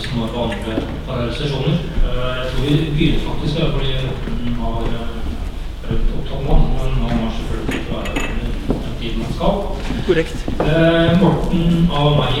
som var på andre sesjoner. Jeg tror vi begynner faktisk her, fordi den har prøvd opptatt mann, men han har selvfølgelig ikke vært den tiden man skal. Korrekt. Morten av meg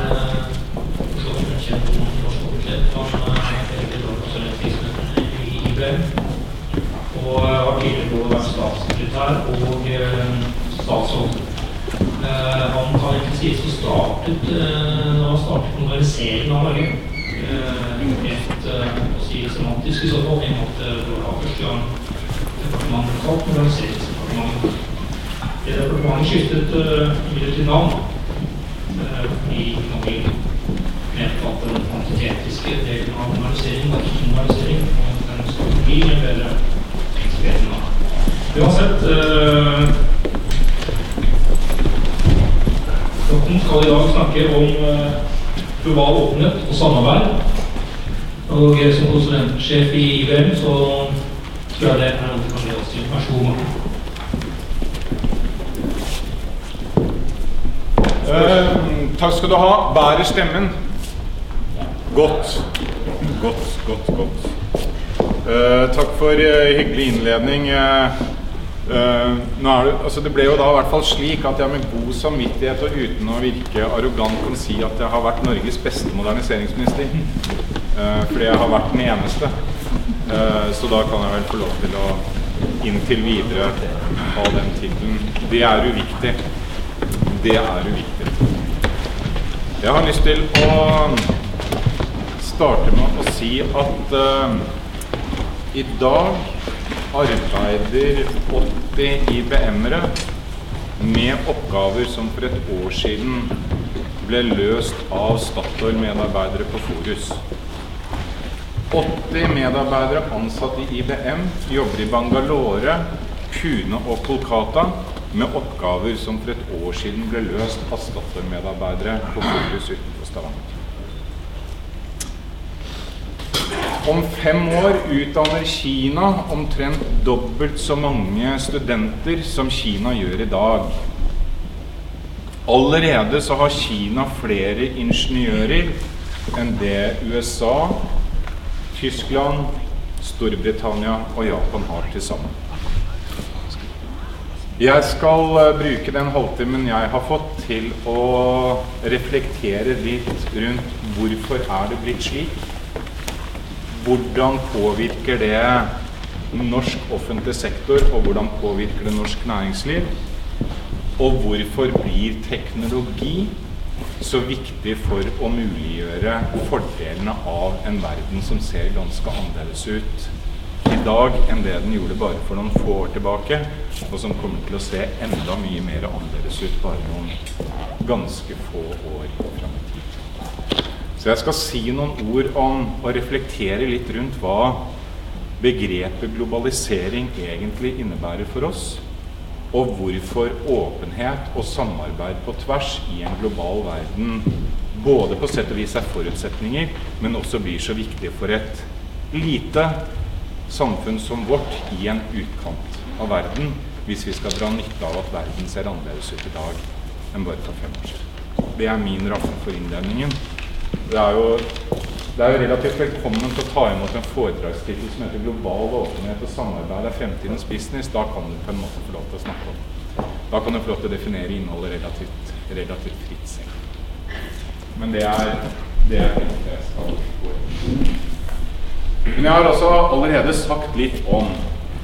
en kjent norsk offentlighet. Han veldig bra konsulentvirksomheten i IBM, og har tidligere både vært statssekretær og statsråd. Han kan ikke sies å startet moderniseringen av Norge. Helt å si semantisk i så fall, i måte det var første gang departementet kalt moderniseringsdepartementet. Det departementet skiftet til navn i mange mente at den kvantitetiske delen av modernisering var ikke modernisering, og den skulle bli en bedre ekspert navn. Uansett, Klokken skal i dag snakke om global åpenhet og samarbeid. Og som konsulentsjef i IBM så tror jeg det noe vi kan gjøre oss til. Vær så god, Martin. Takk skal du ha. Bærer stemmen? Godt. Takk for hyggelig innledning. Det ble jo da i hvert fall slik at jeg med god samvittighet og uten å virke arrogant kan si at jeg har vært Norges beste moderniseringsminister. Fordi jeg har vært den eneste. Så da kan jeg vel få lov til å inntil videre ha den titlen. Det er uviktig. Jeg har lyst til å starte med å si at i dag arbeider 80 IBM-ere med oppgaver som for et år siden ble løst av Statoil-medarbeidere på Forus. 80 medarbeidere ansatt i IBM jobber i Bangalore, Pune og Kolkata med oppgaver som for et år siden ble løst av Statoil-medarbeidere på Forus utenfor Stavanger. Om 5 år utdanner Kina omtrent dobbelt så mange studenter som Kina gjør i dag. Allerede så har Kina flere ingeniører enn det USA, Tyskland, Storbritannia og Japan har til sammen. Jeg skal bruke den halvtimen jeg har fått til å reflektere litt rundt hvorfor er det blitt slik. Hvordan påvirker det norsk offentlig sektor, og hvordan påvirker det norsk næringsliv? Og hvorfor blir teknologi så viktig for å muliggjøre fordelene av en verden som ser ganske annerledes ut i dag enn det den gjorde bare for noen få år tilbake, og som kommer til å se enda mye mer annerledes ut bare noen ganske få år frem i tid. Så jeg skal si noen ord om å reflektere litt rundt hva begrepet globalisering egentlig innebærer for oss, og hvorfor åpenhet og samarbeid på tvers i en global verden både på sett og vis er forutsetninger, men også blir så viktig for et lite samfunn som vårt i en utkant av verden, hvis vi skal dra nytte av at verden ser annerledes ut i dag enn bare for 5 år siden. Det er min ramme for innledningen. Det er jo relativt velkommen til å ta imot en foredragstittel som heter Global åpenhet og samarbeid er fremtidens business. Da kan du på en måte få lov til å snakke om. Da kan du få lov til å definere innholdet relativt fritt selv. Men det er det jeg skal gå inn. Men jeg har også allerede sagt litt om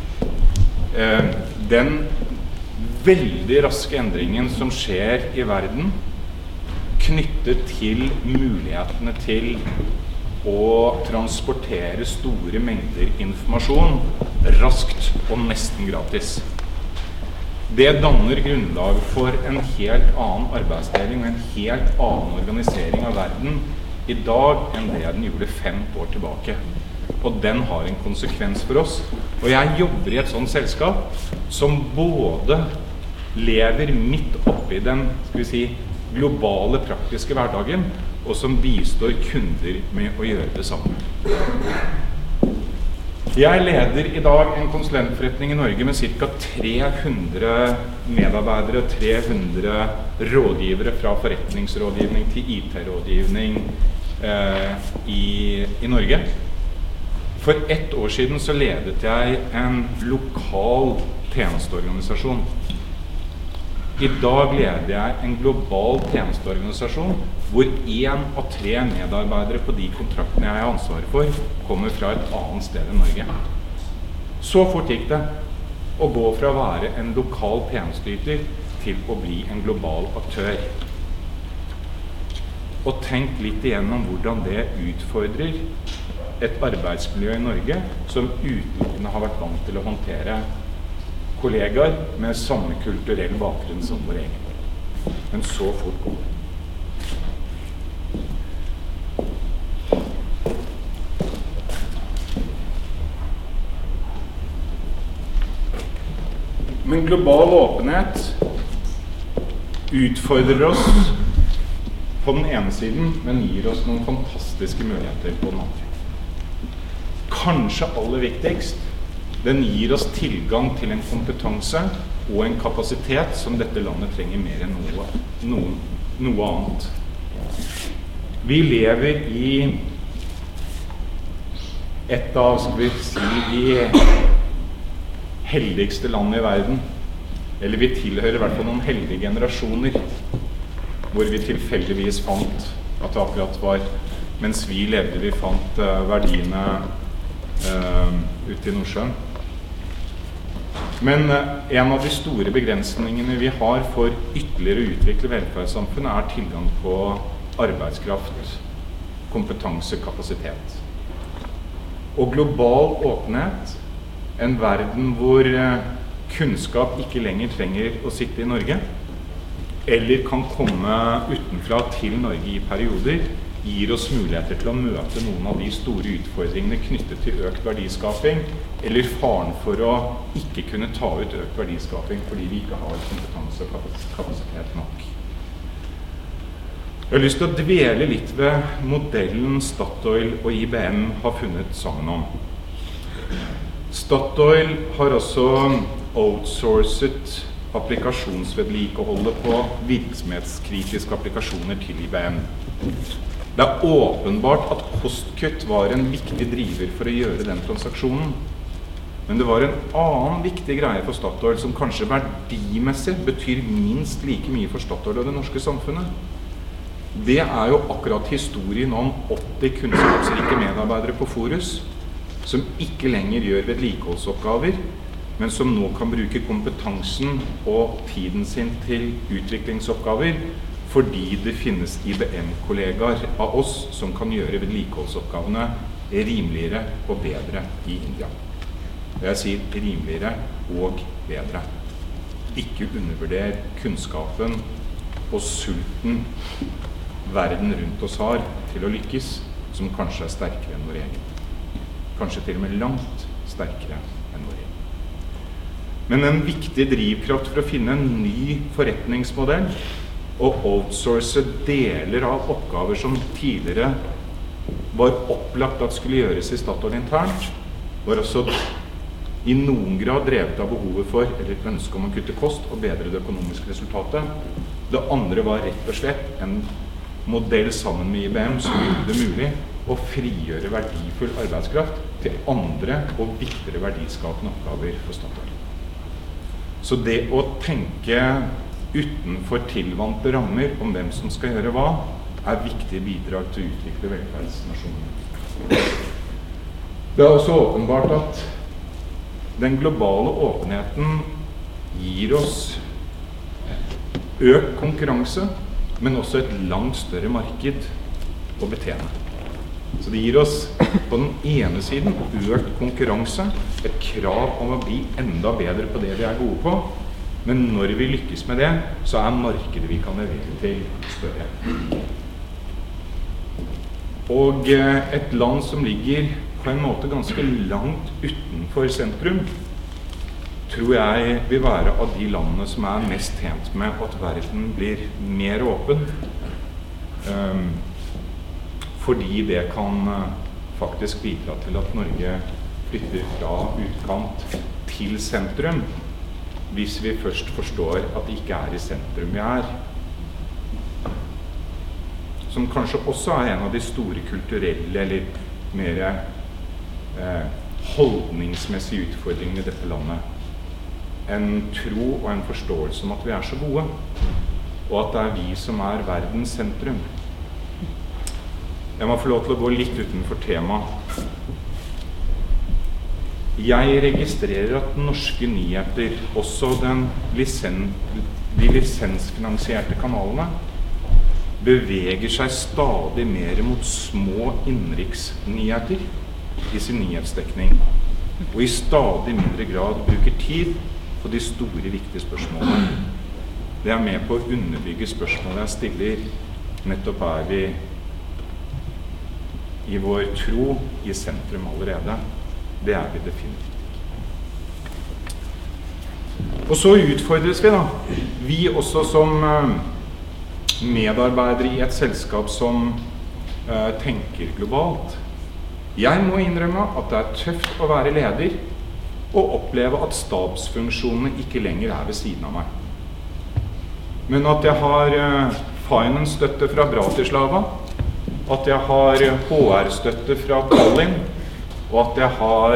den veldig raske endringen som skjer i verden knyttet til mulighetene til å transportere store mengder informasjon raskt og nesten gratis. Det danner grunnlag for en helt annen arbeidsdeling og en helt annen organisering av verden i dag enn det den gjorde 5 år tilbake. Og den har en konsekvens for oss. Og jeg jobber i et sånt selskap som både lever midt oppi den, skal vi si, globale praktiske hverdagen, og som bistår kunder med å gjøre det samme. Jeg leder i dag en konsulentforretning i Norge med ca. 300 medarbeidere, 300 rådgivere fra forretningsrådgivning til IT-rådgivning, i Norge. For 1 år siden så ledet jeg en lokal tjenesteorganisasjon. I dag leder jeg en global tjenesteorganisasjon hvor 1 av 3 medarbeidere på de kontraktene jeg har ansvaret for kommer fra et annet sted enn Norge. Så fort gikk det å gå fra å være en lokal tjenesteyter til å bli en global aktør. Og tenk litt igjennom hvordan det utfordrer et arbeidsmiljø i Norge som utelukkende har vært vant til å håndtere kollegaer med samme kulturell bakgrunn som vår egen. Men så fort går det. Men global åpenhet utfordrer oss på den ene siden, men gir oss noen fantastiske muligheter på den andre. Kanskje aller viktigst, den gir oss tilgang til en kompetanse og en kapasitet som dette landet trenger mer enn noe annet. Vi lever i et av, skal vi si, de heldigste land i verden, eller vi tilhører i hvert fall noen heldige generasjoner, hvor vi tilfeldigvis fant at det akkurat var, mens vi levde, vi fant verdiene ute i Nordsjøen. Men en av de store begrensningene vi har for ytterligere å utvikle velferdssamfunnet er tilgang på arbeidskraft, kompetanse, kapasitet. Og global åpenhet, en verden hvor kunnskap ikke lenger trenger å sitte i Norge, eller kan komme utenfra til Norge i perioder, gir oss muligheter til å møte noen av de store utfordringene knyttet til økt verdiskaping, eller faren for å ikke kunne ta ut økt verdiskaping fordi vi ikke har kompetanse og kapasitet nok. Jeg har lyst til å dvele litt ved modellen Statoil og IBM har funnet sammen om. Statoil har også outsourcet applikasjonsvedlikeholdet på virksomhetskritiske applikasjoner til IBM. Det er åpenbart at kostkutt var en viktig driver for å gjøre den transaksjonen. Men det var en annen viktig greie for Statoil som kanskje verdimessig betyr minst like mye for Statoil og det norske samfunnet. Det er jo akkurat historien om 80 kunnskapsrike medarbeidere på Forus som ikke lenger gjør vedlikeholdsoppgaver, men som nå kan bruke kompetansen og tiden sin til utviklingsoppgaver fordi det finnes IBM-kollegaer av oss som kan gjøre vedlikeholdsoppgavene rimeligere og bedre i India. Jeg sier rimeligere og bedre. Ikke undervurder kunnskapen og sulten verden rundt oss har til å lykkes, som kanskje er sterkere enn vår egen. Kanskje til og med langt sterkere enn vår egen. Men en viktig drivkraft for å finne en ny forretningsmodell og outsource deler av oppgaver som tidligere var opplagt at skulle gjøres i Statoil internt, var også i noen grad drevet av behovet for, eller ønsket om å kutte kost og bedre det økonomiske resultatet. Det andre var rett og slett en modell sammen med IBM som gjorde det mulig å frigjøre verdifull arbeidskraft til andre og viktigere verdiskapende oppgaver for Statoil. Så det å tenke utenfor tilvante rammer om hvem som skal gjøre hva, er viktige bidrag til å utvikle velferdsnasjonen. Det er også åpenbart at den globale åpenheten gir oss økt konkurranse, men også et langt større marked å betjene. Så det gir oss på den ene siden økt konkurranse, et krav om å bli enda bedre på det vi er gode på, men når vi lykkes med det, så er markedet vi kan levere til større. Og et land som ligger på en måte ganske langt utenfor sentrum, tror jeg vil være av de landene som er mest tjent med at verden blir mer åpen, fordi det kan faktisk bidra til at Norge flytter fra utkant til sentrum, hvis vi først forstår at det ikke er i sentrum vi er. som kanskje også en av de store kulturelle eller mer holdningsmessige utfordringene i dette landet. En tro og en forståelse om at vi så gode, og at det vi som verdens sentrum. Jeg må få lov til å gå litt utenfor temaet. Jeg registrerer at norske nyheter, også de lisensfinansierte kanalene, beveger seg stadig mer mot små innenriksnyheter i sin nyhetsdekning, og i stadig mindre grad bruker tid på de store, viktige spørsmålene. Det med på å underbygge spørsmålet jeg stiller, nettopp vi i vår tro i sentrum allerede. Det vi definitivt. Og så utfordres vi da. Vi også som medarbeidere i et selskap som tenker globalt. Jeg må innrømme at det tøft å være leder og oppleve at stabsfunksjonene ikke lenger ved siden av meg. Men at jeg har finance-støtte fra Bratislava, at jeg har HR-støtte fra Tallinn, og at jeg har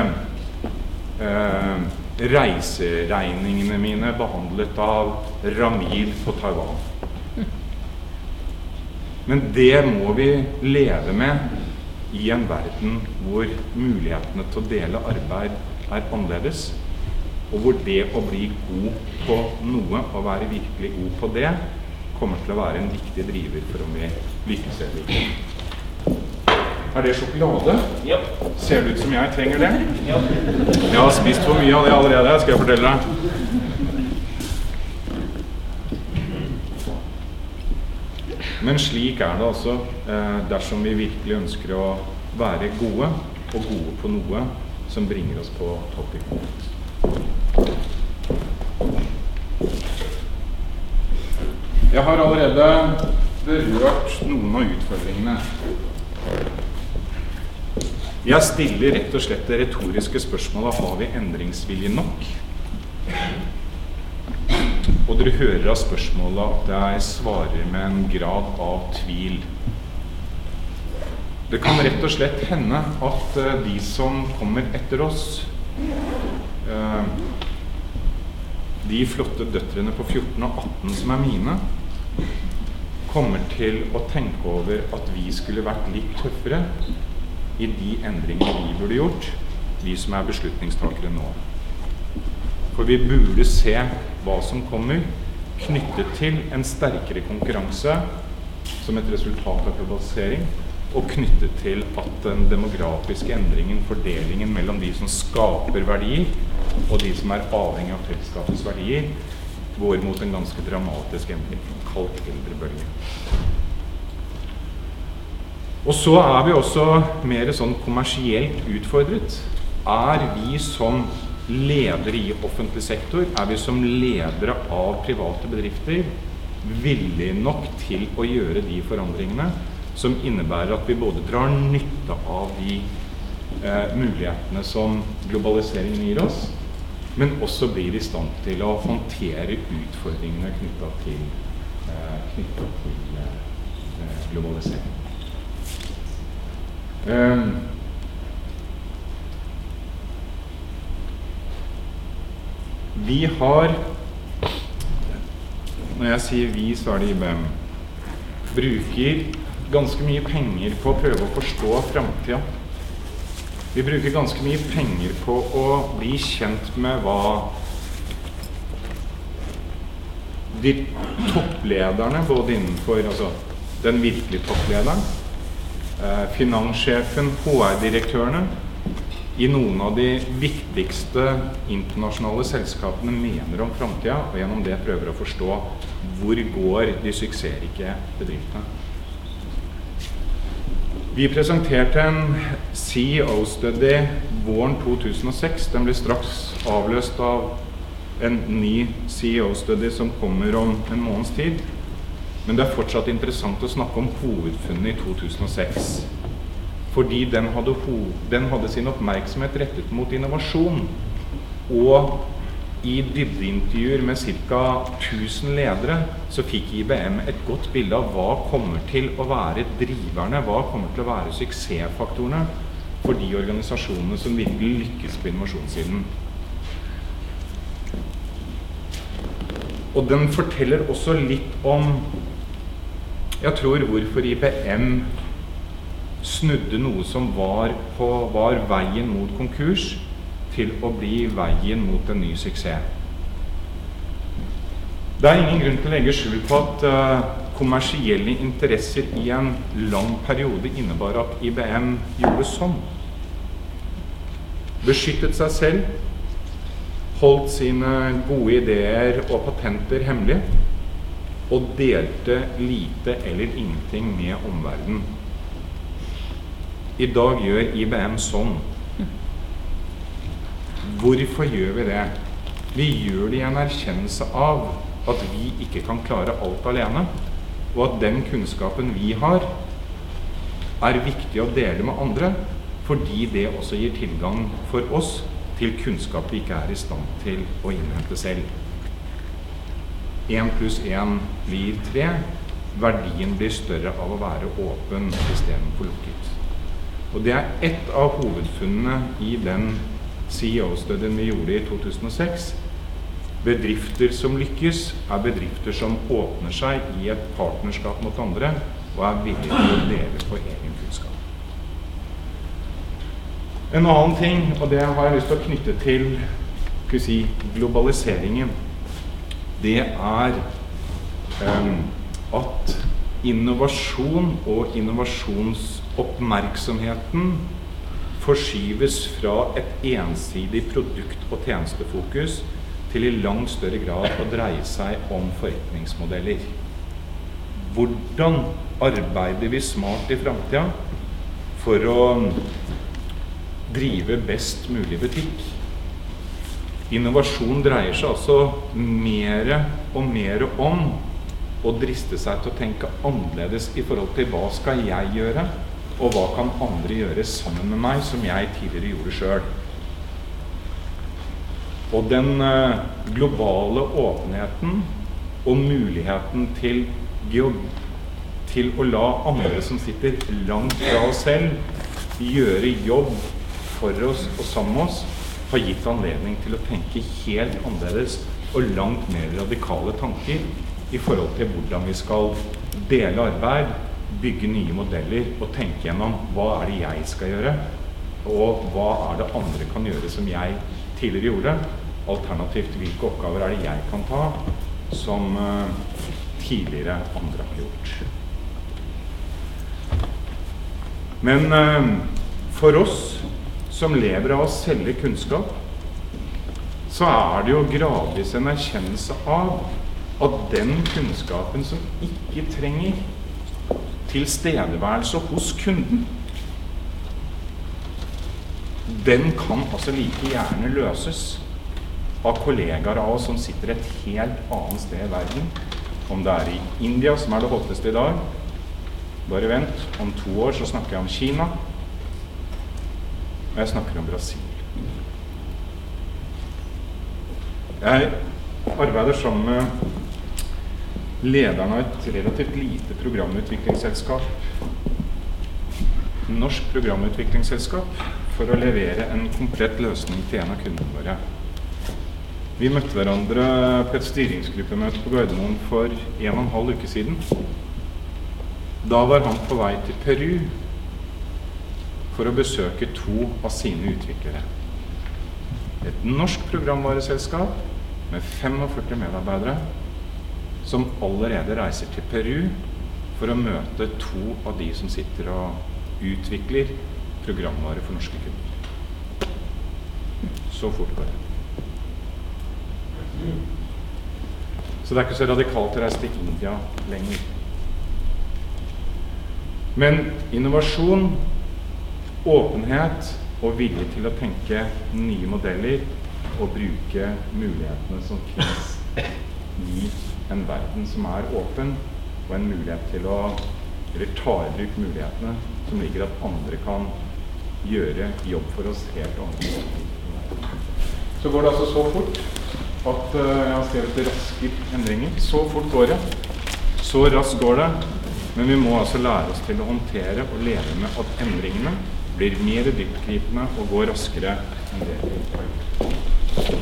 reiseregningene mine behandlet av Ramil på Taiwan. Men det må vi leve med i en verden hvor mulighetene til å dele arbeid annerledes, og hvor det å bli god på noe og være virkelig god på det kommer til å være en viktig driver for om vi lykkes eller ikke. Det sjokolade? Ja. Ser det ut som jeg trenger det? Ja. Jeg har spist for mye av det allerede, skal jeg fortelle deg. Men slik det altså, dersom vi virkelig ønsker å være gode, og gode på noe som bringer oss på toppen. Jeg har allerede berørt noen av utfordringene. Jeg stiller rett og slett det retoriske spørsmålet: har vi endringsvilje nok? Og dere hører av spørsmålet at jeg svarer med en grad av tvil. Det kan rett og slett hende at de som kommer etter oss, de flotte døtrene på 14 og 18 som mine, kommer til å tenke over at vi skulle vært litt tøffere i de endringene vi burde gjort, vi som beslutningstakere nå. For vi burde se hva som kommer, knyttet til en sterkere konkurranse som et resultat av globalisering, og knyttet til at den demografiske endringen, fordelingen mellom de som skaper verdier, og de som avhengig av fellesskapets verdier, går mot en ganske dramatisk endring, kalt eldrebølge. Og så vi også mer sånn kommersielt utfordret. Vi som ledere i offentlig sektor, vi som ledere av private bedrifter villige nok til å gjøre de forandringene som innebærer at vi både drar nytte av de mulighetene som globaliseringen gir oss, men også blir i stand til å håndtere utfordringene knyttet til globalisering. Vi har, når jeg sier vi, så det IBM, bruker ganske mye penger på å prøve å forstå fremtiden. Vi bruker ganske mye penger på å bli kjent med hva de topplederne, både innenfor den virkelige topplederen, finanssjefen, HR-direktørene, i noen av de viktigste internasjonale selskapene mener om fremtiden, og gjennom det prøver å forstå hvor går de suksessrike bedriftene. Vi presenterte en CEO-study våren 2006. Den ble straks avløst av en ny CEO-study som kommer om en måneds tid. Men det fortsatt interessant å snakke om hovedfunnet i 2006. Fordi den hadde sin oppmerksomhet rettet mot innovasjon og I dybdeintervjuer med ca. 1000 ledere så fikk IBM et godt bilde av hva kommer til å være driverne, hva kommer til å være suksessfaktorene for de organisasjonene som virkelig lykkes på innovasjonssiden. Og den forteller også litt om, jeg tror, hvorfor IBM snudde noe som var veien mot konkurs, til å bli veien mot en ny suksess. Det ingen grunn til å legge skjul på at kommersielle interesser I en lang periode innebar at IBM gjorde sånn. Beskyttet seg selv, holdt sine gode ideer og patenter hemmelig, og delte lite eller ingenting med omverdenen. I dag gjør IBM sånn. Hvorfor gjør vi det? Vi gjør det I en erkjennelse av at vi ikke kan klare alt alene, og at den kunnskapen vi har viktig å dele med andre, fordi det også gir tilgang for oss til kunnskap vi ikke I stand til å innhente selv. 1 + 1 blir 3. Verdien blir større av å være åpen I stedet for lukket. Og det et av hovedfunnene I den CEO-studien vi gjorde I 2006. Bedrifter som lykkes bedrifter som åpner seg I et partnerskap mot andre og villige til å dele på egen kunnskap. En annen ting, og det har jeg lyst til å knytte til globaliseringen, det at innovasjon og innovasjonsoppmerksomheten forskyves fra et ensidig produkt- og tjenestefokus til I langt større grad å dreie seg om forretningsmodeller. Hvordan arbeider vi smart I fremtiden for å drive best mulig butikk? Innovasjon dreier seg altså mer og mer om å driste seg til å tenke annerledes I forhold til hva skal jeg gjøre, og hva kan andre gjøre sammen med meg som jeg tidligere gjorde selv. Og den globale åpenheten og muligheten til å la andre som sitter langt fra oss selv gjøre jobb for oss og sammen med oss, har gitt anledning til å tenke helt annerledes og langt mer radikale tanker I forhold til hvordan vi skal dele arbeid, bygge nye modeller og tenke gjennom hva det jeg skal gjøre, og hva det andre kan gjøre som jeg tidligere gjorde, alternativt hvilke oppgaver det jeg kan ta som tidligere andre har gjort. Men for oss som lever av å selge kunnskap, så det jo gradvis en erkjennelse av at den kunnskapen som ikke trenger tilstedeværelse hos kunden, den kan altså like gjerne løses av kollegaer av oss som sitter et helt annet sted I verden. Om det I India, som det hotteste I dag, bare vent, om 2 år så snakker jeg om Kina, og jeg snakker om Brasil. Jeg arbeider sammen med lederen av et relativt lite programutviklingsselskap, norsk programutviklingsselskap, for å levere en komplett løsning til en av kundene våre. Vi møtte hverandre på et styringsgruppemøte på Gardermoen for 1,5 uker siden. Da var han på vei til Peru for å besøke 2 av sine utviklere. Et norsk programvareselskap med 45 medarbeidere som allerede reiser til Peru for å møte 2 av de som sitter og utvikler programvare for norske kunder. Så fort går det. Så det ikke så radikalt å reise til India lenger. Men innovasjon, åpenhet og vilje til å tenke nye modeller og bruke mulighetene som finnes I en verden som åpen, og en mulighet til å ta I bruk mulighetene som ligger at andre kan gjøre jobb for oss helt annerledes. Så går det altså så fort at jeg har skrevet raske endringer. Så fort går det. Så raskt går det. Men vi må altså lære oss til å håndtere og leve med at endringene blir mer dyptgripende og går raskere enn det vi har gjort.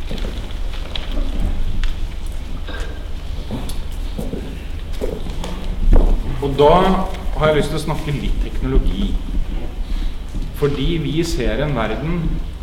Og da har jeg lyst til å snakke litt teknologi. Fordi vi ser en verden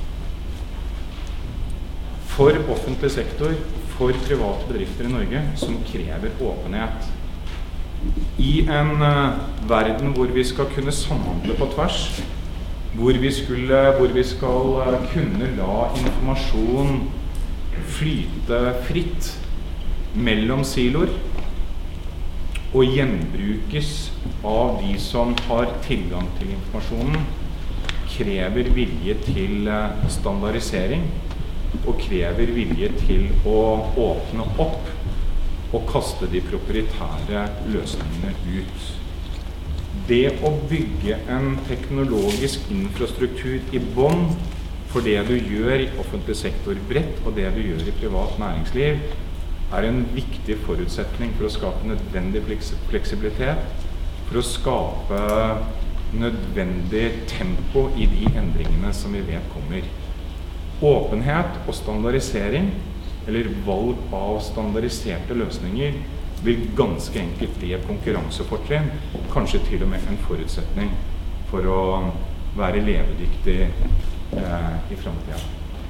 for offentlig sektor, for private bedrifter i Norge, som krever åpenhet. I en verden hvor vi skal kunne samhandle på tvers, hvor vi skal kunne la informasjon flyte fritt mellom siloer, og gjenbrukes av de som har tilgang til informasjonen, krever vilje til standardisering, og krever vilje til å åpne opp og kaste de proprietære løsningene ut. Det å bygge en teknologisk infrastruktur i bånn for det du gjør i offentlig sektor bredt, og det du gjør i privat næringsliv, er en viktig forutsetning for å skape nødvendig fleksibilitet, for å skape nødvendig tempo i de endringene som vi vet kommer. Åpenhet og standardisering, eller valg av standardiserte løsninger, vil ganske enkelt bli et konkurransefortrinn, kanskje til og med en forutsetning for å være levedyktig i fremtiden.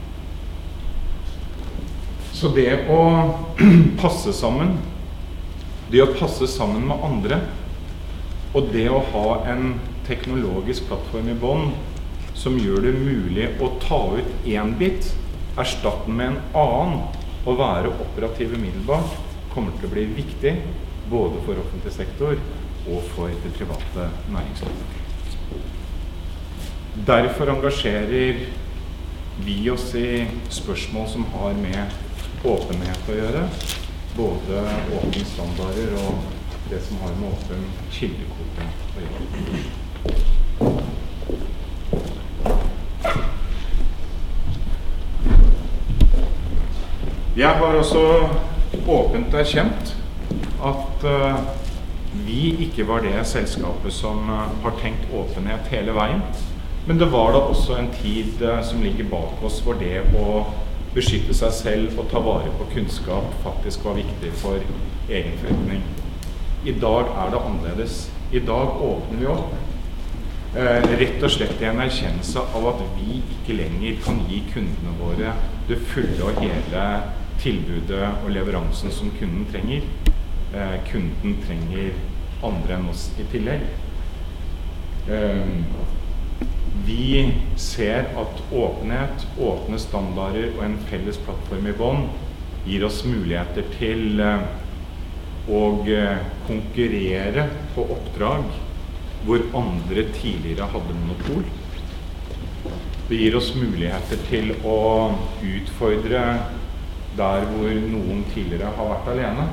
Så det å passe sammen, det å passe sammen med andre, og det å ha en teknologisk plattform i bånn som gjør det mulig å ta ut en bit, erstatte den med en annen, og være operativ umiddelbart, kommer til å bli viktig både for offentlig sektor og for det private næringslivet. Derfor engasjerer vi oss i spørsmål som har med åpenhet å gjøre, både åpne standarder og det som har med åpen kildekode å gjøre. Jeg har også åpent erkjent at vi ikke var det selskapet som har tenkt åpenhet hele veien, men det var da også en tid som ligger bak oss hvor det å beskytte seg selv og ta vare på kunnskap faktisk var viktig for egen forretning. I dag er det annerledes. I dag åpner vi opp rett og slett i en erkjennelse av at vi ikke lenger kan gi kundene våre det fulle og hele tilbudet og leveransen som kunden trenger. Kunden trenger andre enn oss i tillegg. Vi ser at åpenhet, åpne standarder og en felles plattform i bånn gir oss muligheter til å konkurrere på oppdrag hvor andre tidligere hadde monopol. Det gir oss muligheter til å utfordre der hvor noen tidligere har vært alene.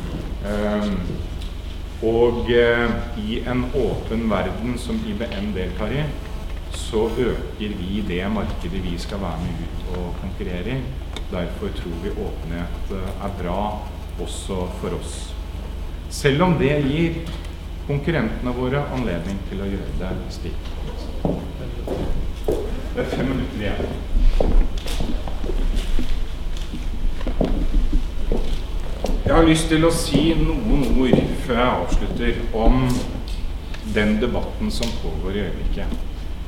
Og i en åpen verden som IBM deltar i, så øker vi det markedet vi skal være med ut og konkurrere i. Derfor tror vi åpenhet er bra også for oss. Selv om det gir konkurrentene våre anledning til å gjøre det stikk. Det er 5 minutter igjen. Jeg har lyst til å si noen ord før jeg avslutter om den debatten som pågår i øyeblikket.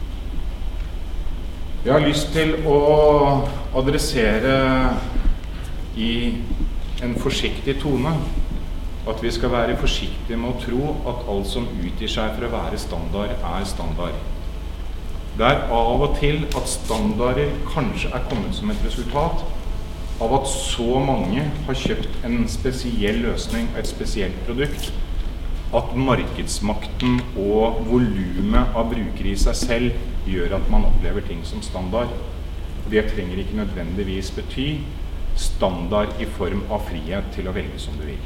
Jeg har lyst til å adressere i en forsiktig tone at vi skal være forsiktige med å tro at alt som utgir seg for å være standard, er standard. Det er av og til at standarder kanskje er kommet som et resultat av at så mange har kjøpt en spesiell løsning og et spesielt produkt, at markedsmakten og volumet av brukere i seg selv gjør at man opplever ting som standard. Det trenger ikke nødvendigvis bety standard i form av frihet til å velge som du vil.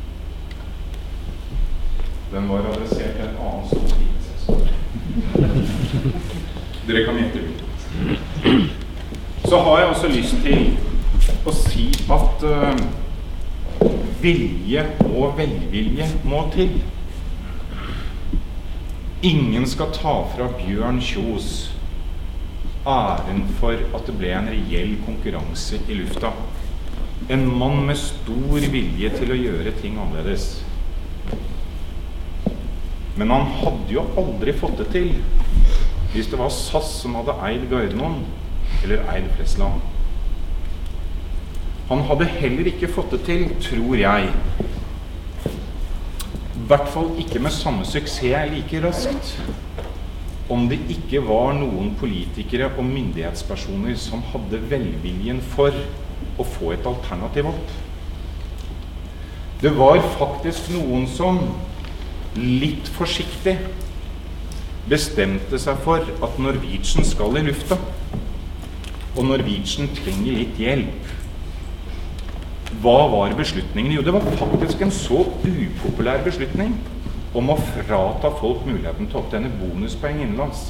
Den var adressert til en annen stortingsessor. Dere kan gjette ut. Så har jeg også lyst til å si at vilje og velvilje må til. Ingen skal ta fra Bjørn Kjos æren for at det ble en reell konkurranse i lufta. En mann med stor vilje til å gjøre ting annerledes. Men han hadde jo aldri fått det til hvis det var SAS som hadde eid Gardermoen eller eid Flesland. Han hadde heller ikke fått det til, tror jeg. I hvert fall ikke med samme suksess like raskt. Om det ikke var noen politikere og myndighetspersoner som hadde velviljen for å få et alternativ opp. Det var faktisk noen som litt forsiktig bestemte seg for at Norwegian skal i lufta, og Norwegian trenger litt hjelp. Hva var beslutningen? Jo, det var faktisk en så upopulær beslutning om å frata folk muligheten til å opptjene bonuspoeng innenlands.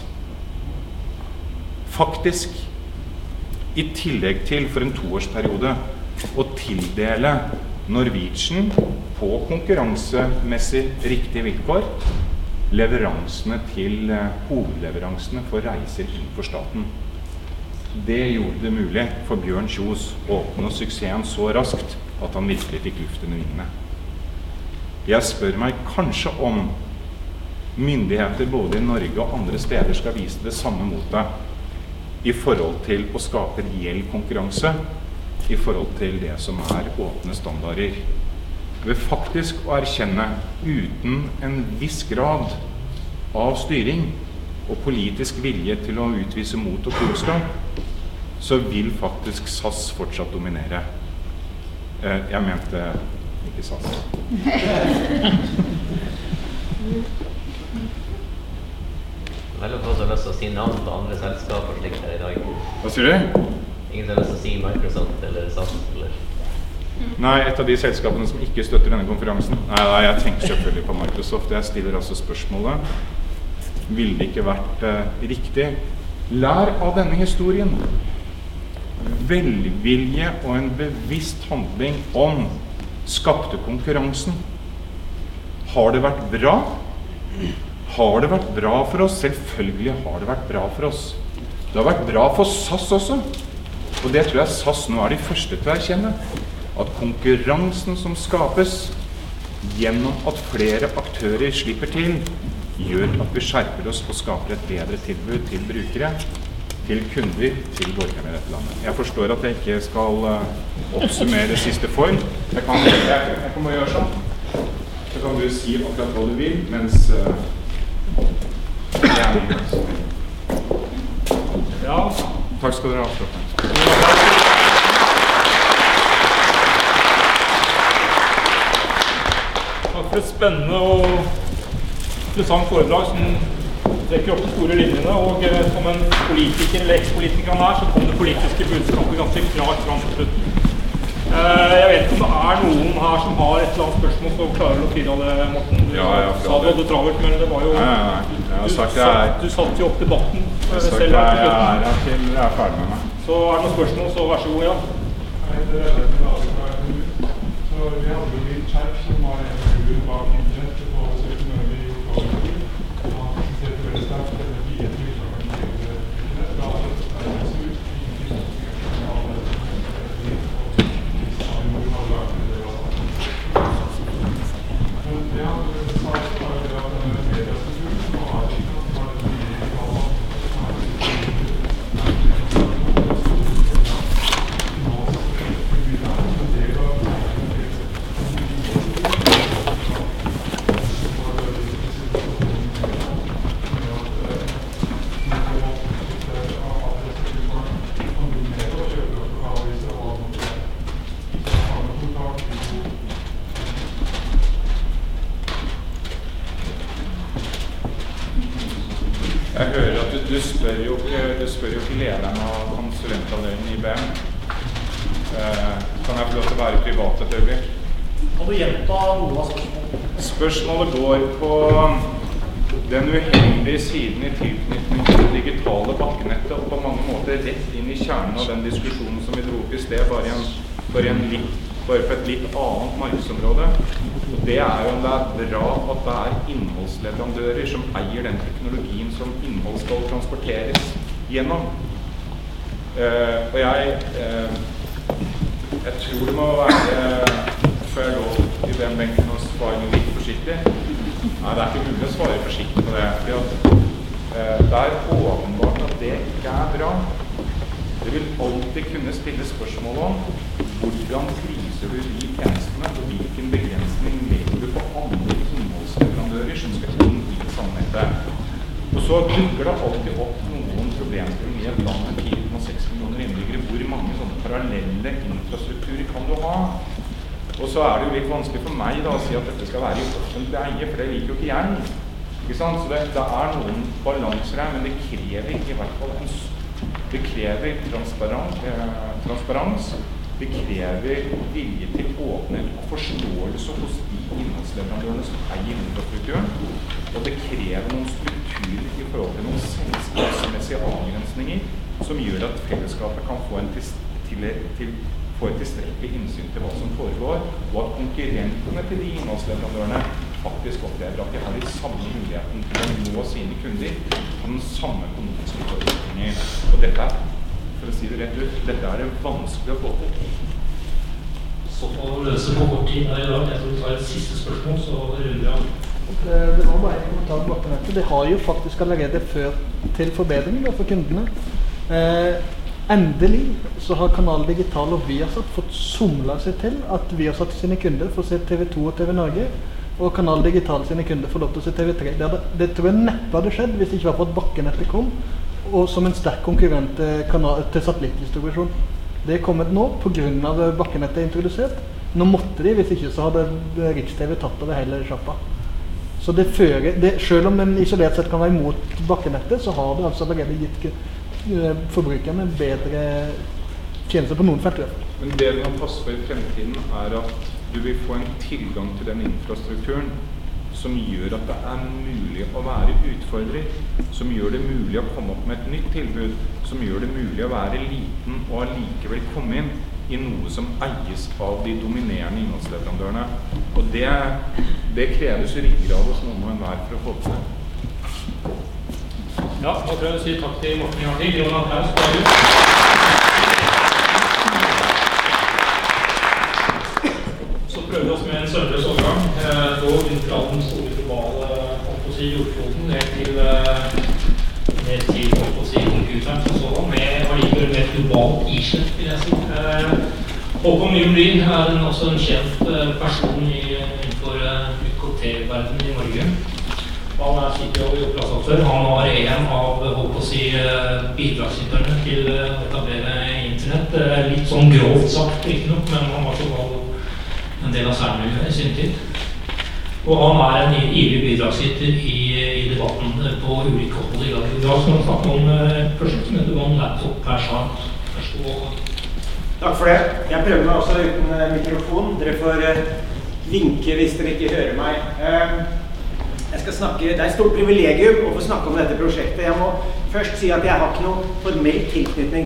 Faktisk, i tillegg til for en 2-årsperiode, å tildele Norwegian på konkurransemessig riktige vilkår leveransene til hovedleveransene for reiser innenfor staten. Det gjorde det mulig for Bjørn Kjos å oppnå suksessen så raskt at han virkelig fikk luft under vingene. Jeg spør meg kanskje om myndigheter både i Norge og andre steder skal vise det samme motet i forhold til å skape reell konkurranse, i forhold til det som åpne standarder. Ved faktisk å erkjenne uten en viss grad av styring og politisk vilje til å utvise mot og klokskap, så vil faktisk SAS fortsatt dominere. Jeg mente ikke SAS. Veldig få som har lyst til å si navn på andre selskaper slik her i dag. Hva sier du? Ingen som har lyst til å si Microsoft eller SAS eller... Nei, et av de selskapene som ikke støtter denne konferansen. Nei, jeg tenker selvfølgelig på Microsoft. Jeg stiller altså spørsmålet. Ville det ikke vært riktig? Lær av denne historien. Velvilje og en bevisst handling om skapte konkurransen. Har det vært bra? Har det vært bra for oss? Selvfølgelig har det vært bra for oss. Det har vært bra for SAS også. Og det tror jeg SAS nå de første til å erkjenne. At konkurransen som skapes gjennom at flere aktører slipper til, gjør at vi skjerper oss og skaper et bedre tilbud til brukere, til kunder, til borgerne i dette landet. Jeg forstår at jeg ikke skal oppsummere siste form. Jeg kan bare gjøre sånn. Så kan du si akkurat hva du vil, mens jeg Ja, takk skal dere ha. Takk for et spennende og interessant foredrag som trekker opp de store linjene, og som en politiker eller ekspolitiker han så kom det politiske budskapet ganske klart fram til slutt. Jeg vet ikke om det noen her som har et eller annet spørsmål, så klarer du å fyre av det, Morten. Du sa du hadde travelt, men det var jo... Du satt jo opp debatten. Jeg har sagt jeg her til jeg ferdig med meg. Så det noen spørsmål, så vær så god, ja. Så vi hadde jo litt kjerk som var en grunn bak internett på søknøy i Kåleby. Og han sett veldig sterkt til det fire tiltakene til internett. Da har det vært så ut. Jeg hører at du spør jo ikke lederen av konsulentavdelingen i IBM. Kan jeg få lov til å være privat et øyeblikk? Kan du gjenta noe av spørsmålet? Spørsmålet går på den uheldige siden i tilknytning til digitale bakkenettet og på mange måter rett inn i kjernen av den diskusjonen som vi dro opp i sted, bare på et litt annet markedsområde. Og det jo om det bra at det innholdsleverandører som eier den teknologien som innhold skal transporteres gjennom. Og jeg tror det må være, før jeg lov i den benken å svare noe litt forsiktig. Nei, det ikke mulig å svare forsiktig på det, for det åpenbart at det ikke bra. Det vil alltid kunne stille spørsmål om hvordan priser du de tjenestene, og hvilken begrensning legger du på andre innholdsleverandører som skal inn i sammenhenget. Og så dukker det alltid opp noen problemstillinger i et land med 4,6 millioner innbyggere. Hvor mange sånne parallelle infrastrukturer kan du ha? Og så det jo litt vanskelig for meg da, å si at dette skal være i offentlig eie, for det liker jo ikke jeg. Ikke sant? Så det noen balanser her, men det krever i hvert fall det krever transparens, det krever vilje til åpenhet og forståelse hos de innholdsleverandørene som eier infrastrukturen, og det krever noen strukturer i forhold til noen selskapsmessige avgrensninger som gjør at fellesskapet kan få et tilstrekkelig innsyn til hva som foregår, og at konkurrentene til de innholdsleverandørene faktisk opplever at de har de samme muligheten til å nå sine kunder på den samme økonomiske forutsetninger. Og dette for å si det rett ut, dette det vanskelig å få til. Så får vi løse på kort tid her i dag. Jeg tror vi tar et siste spørsmål, så runder vi av. Det var bare en kommentar på bakkenettet. Det har jo faktisk allerede ført til forbedringer for kundene. Endelig så har Kanal Digital og Viasat fått somlet seg til at Viasat sine kunder får se TV2 og TV Norge, og Kanal Digital sine kunder får lov til å se TV3. Det tror jeg neppe hadde skjedd hvis det ikke var for at bakkenettet kom, og som en sterk konkurrent til satellittdistribusjon. Det kommet nå på grunn av bakkenettet introdusert. Nå måtte de, hvis ikke så hadde Riks-TV tatt over hele sjappa. Så det fører, selv om den isolert sett kan være imot bakkenettet, så har det altså allerede gitt forbrukerne bedre tjenester på noen felt. Men det du må passe på i fremtiden at du vil få en tilgang til den infrastrukturen som gjør at det mulig å være utfordrer, som gjør det mulig å komme opp med et nytt tilbud, som gjør det mulig å være liten og allikevel komme inn i noe som eies av de dominerende innholdsleverandørene. Og det kreves ryggrad hos noen og enhver for å få til det. Ja, da prøver jeg å si takk til Morten Jarni. Johan Applaus på deg. Så prøver vi oss med en sømløs overgang. Da begynner fra den store globale jordkloden ned til computeren som sådan, med et globalt islett, vil jeg si. Håkon Myhrlin også en kjent person innenfor IKT-verdenen i Norge. Han sitter jo i oppdragsfører. Han var en av bidragsyterne til å etablere internett. Litt sånn grovt sagt, ikke nok, men han var så en del av særmiljøet i sin tid. Og han en ivrig bidragsyter i debatten på ulike hold i dag. I dag skal vi snakke om et prosjekt som heter One Laptop per sak. Vær så god. Takk for det. Jeg prøver meg også uten mikrofon. Dere får vinke hvis dere ikke hører meg. Jeg skal snakke, det et stort privilegium å få snakke om dette prosjektet. Jeg må først si at jeg har ikke noen formell tilknytning